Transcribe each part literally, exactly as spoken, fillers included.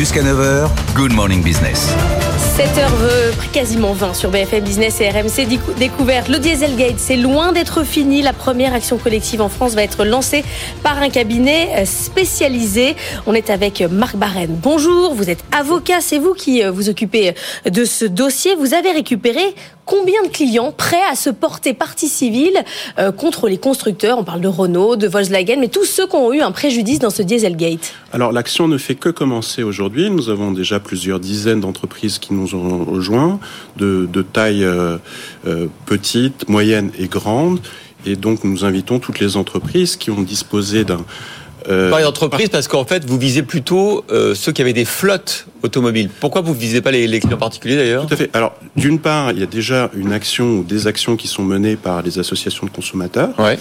Jusqu'à neuf heures, Good Morning Business. sept heures quasiment vingt sur B F M Business et R M C Découverte. Le Dieselgate, c'est loin d'être fini. La première action collective en France va être lancée par un cabinet spécialisé. On est avec Marc Barène. Bonjour, vous êtes avocat, c'est vous qui vous occupez de ce dossier. Vous avez récupéré combien de clients prêts à se porter partie civile euh, contre les constructeurs? On parle de Renault, de Volkswagen, mais tous ceux qui ont eu un préjudice dans ce Dieselgate. Alors l'action ne fait que commencer aujourd'hui. Nous avons déjà plusieurs dizaines d'entreprises qui nous ont rejoints, de, de taille euh, euh, petite, moyenne et grande. Et donc nous invitons toutes les entreprises qui ont disposé d'un... Euh, Par entreprise, parce qu'en fait, vous visez plutôt euh, ceux qui avaient des flottes automobiles. Pourquoi vous ne visez pas les, les clients particuliers d'ailleurs ? Tout à fait. Alors, d'une part, il y a déjà une action ou des actions qui sont menées par les associations de consommateurs. Ouais.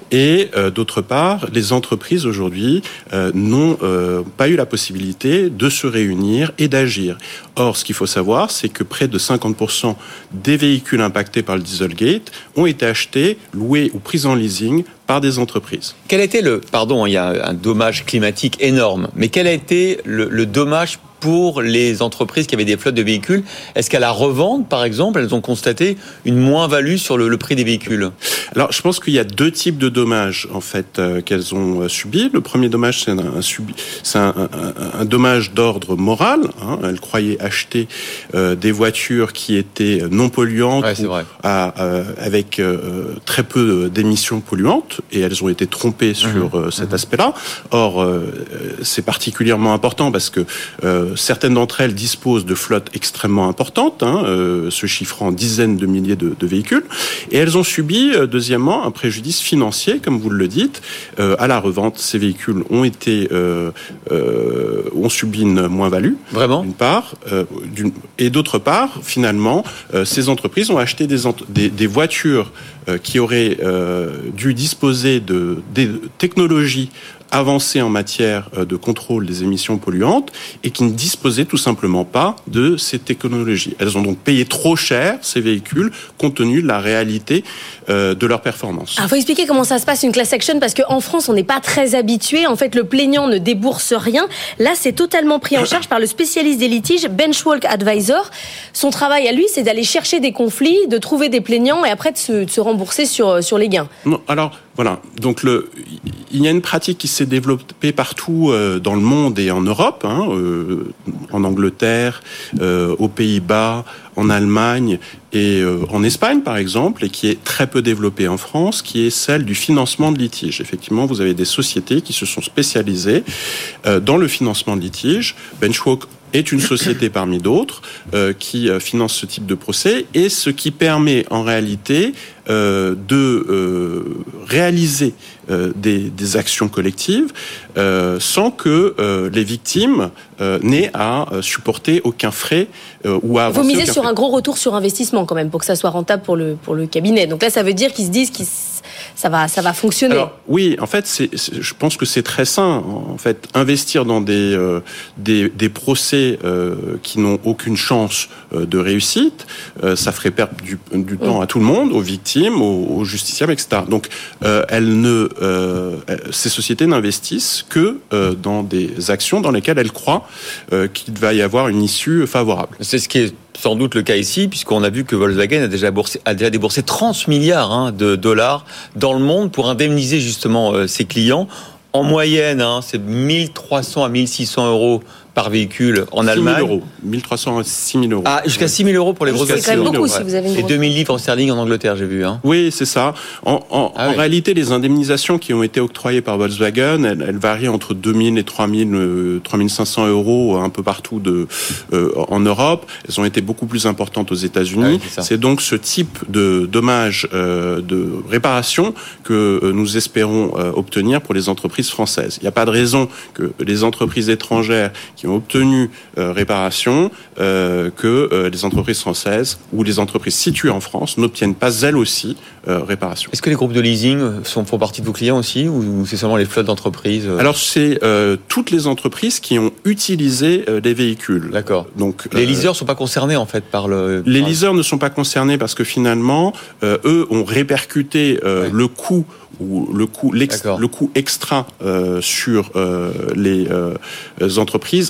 Et euh, d'autre part, les entreprises aujourd'hui euh, n'ont euh, pas eu la possibilité de se réunir et d'agir. Or, ce qu'il faut savoir, c'est que près de cinquante pour cent des véhicules impactés par le Dieselgate ont été achetés, loués ou pris en leasing par des entreprises. Quel a été le, pardon, il y a un dommage climatique énorme, mais quel a été le, le dommage pour les entreprises qui avaient des flottes de véhicules? Est-ce qu'à la revente, par exemple, elles ont constaté une moins-value sur le, le prix des véhicules? Alors, je pense qu'il y a deux types de dommages, en fait, euh, qu'elles ont euh, subis. Le premier dommage, c'est un, un, subi, c'est un, un, un dommage d'ordre moral. Hein. Elles croyaient acheter euh, des voitures qui étaient non polluantes, ouais, ou à, euh, avec euh, très peu d'émissions polluantes, et elles ont été trompées sur mmh. euh, cet mmh. aspect-là. Or, euh, c'est particulièrement important parce que euh, certaines d'entre elles disposent de flottes extrêmement importantes, hein, euh, se chiffrant en dizaines de milliers de, de véhicules, et elles ont subi, euh, deuxièmement, un préjudice financier, comme vous le dites. Euh, à la revente, ces véhicules ont été euh, euh, ont subi une moins-value, vraiment, d'une part, euh, d'une, et d'autre part, finalement, euh, ces entreprises ont acheté des, des, des voitures euh, qui auraient euh, dû disposer de des technologies avancées en matière de contrôle des émissions polluantes et qui ne disposaient tout simplement pas de ces technologies. Elles ont donc payé trop cher ces véhicules compte tenu de la réalité euh, de leur performance. Il faut expliquer comment ça se passe une class action parce qu'en France on n'est pas très habitué. En fait, le plaignant ne débourse rien. Là, c'est totalement pris en charge par le spécialiste des litiges, Benchwalk Advisor. Son travail à lui, c'est d'aller chercher des conflits, de trouver des plaignants et après de se, de se rembourser sur, sur les gains. Non, alors voilà. Donc le, il y a une pratique qui s'est développée partout euh, dans le monde et en Europe, hein, euh, en Angleterre, euh, aux Pays-Bas, en Allemagne et euh, en Espagne par exemple, et qui est très peu développée en France, qui est celle du financement de litiges. Effectivement, vous avez des sociétés qui se sont spécialisées euh, dans le financement de litiges. Benchwalk est une société parmi d'autres euh, qui euh, finance ce type de procès, et ce qui permet en réalité euh, de euh, réaliser euh, des, des actions collectives euh, sans que euh, les victimes euh, n'aient à euh, supporter aucun frais euh, ou à avancer. Vous misez aucun sur frais. un gros retour sur investissement quand même pour que ça soit rentable pour le pour le cabinet. Donc là, ça veut dire qu'ils se disent qu'ils ça va ça va fonctionner. Alors, oui, en fait, c'est, c'est, je pense que c'est très sain. En fait, investir dans des euh, des, des procès euh, qui n'ont aucune chance euh, de réussite, euh, ça ferait perdre du, du mmh. temps à tout le monde, aux victimes, aux, aux justiciables, et cetera. Donc, euh, elles ne, euh, ces sociétés n'investissent que euh, dans des actions dans lesquelles elles croient euh, qu'il va y avoir une issue favorable. C'est ce qui est sans doute le cas ici, puisqu'on a vu que Volkswagen a déjà, boursé, a déjà déboursé trente milliards hein, de dollars dans le monde pour indemniser justement euh, ses clients. En moyenne, hein, c'est mille trois cents à mille six cents euros par véhicule en Allemagne. six mille euros. mille trois cents à six mille euros. Ah, jusqu'à six mille euros pour les grosses voitures. C'est quand même beaucoup si vous avez une Et grosse... deux mille livres en sterling en Angleterre, j'ai vu. Hein. Oui, c'est ça. En, en, ah, en oui. réalité, les indemnisations qui ont été octroyées par Volkswagen, elles, elles varient entre deux mille et trois mille, euh, trois mille cinq cents euros un peu partout de, euh, en Europe. Elles ont été beaucoup plus importantes aux États-Unis. Ah oui, c'est, c'est donc ce type de dommages, euh, de réparation que euh, nous espérons euh, obtenir pour les entreprises françaises. Il n'y a pas de raison que les entreprises étrangères qui ont obtenu Euh, réparation, euh, que euh, les entreprises françaises ou les entreprises situées en France n'obtiennent pas elles aussi euh, réparation. Est-ce que les groupes de leasing sont, font partie de vos clients aussi, ou c'est seulement les flottes d'entreprises? Alors c'est euh, toutes les entreprises qui ont utilisé euh, les véhicules. D'accord. Donc les euh, leasers ne sont pas concernés en fait par le. Les leasers ne sont pas concernés parce que finalement, euh, eux ont répercuté euh, ouais. le coût ou le coût, l'ex, le coût extra euh, sur euh, les euh, entreprises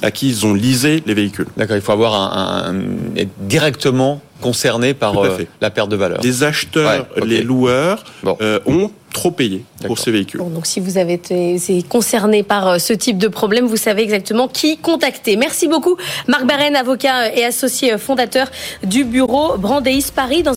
à qui ils ont leasé les véhicules. D'accord, il faut avoir un, un, être directement concerné par euh, la perte de valeur. Les acheteurs, ouais, okay. les loueurs bon. euh, ont trop payé D'accord. pour ces véhicules. Bon, donc si vous avez été concerné par ce type de problème, vous savez exactement qui contacter. Merci beaucoup Marc Barène, avocat et associé fondateur du bureau Brandeis Paris. Dans